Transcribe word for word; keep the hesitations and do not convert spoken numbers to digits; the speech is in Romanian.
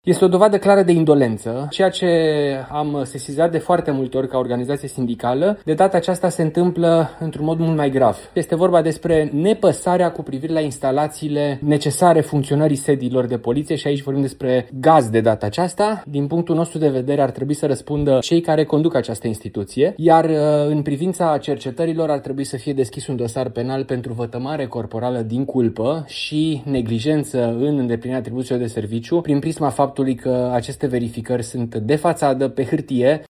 Este o dovadă clară de indolență, ceea ce am sesizat de foarte multe ori ca organizație sindicală. De data aceasta se întâmplă într-un mod mult mai grav. Este vorba despre nepăsarea cu privire la instalațiile necesare funcționării sediilor de poliție și aici vorbim despre gaz de data aceasta. Din punctul nostru de vedere ar trebui să răspundă cei care conduc această instituție, iar în privința cercetărilor ar trebui să fie deschis un dosar penal pentru vătămare corporală din culpă și neglijență în îndeplinirea atribuțiilor de serviciu prin prisma faptului că aceste verificări sunt de fațadă, pe hârtie,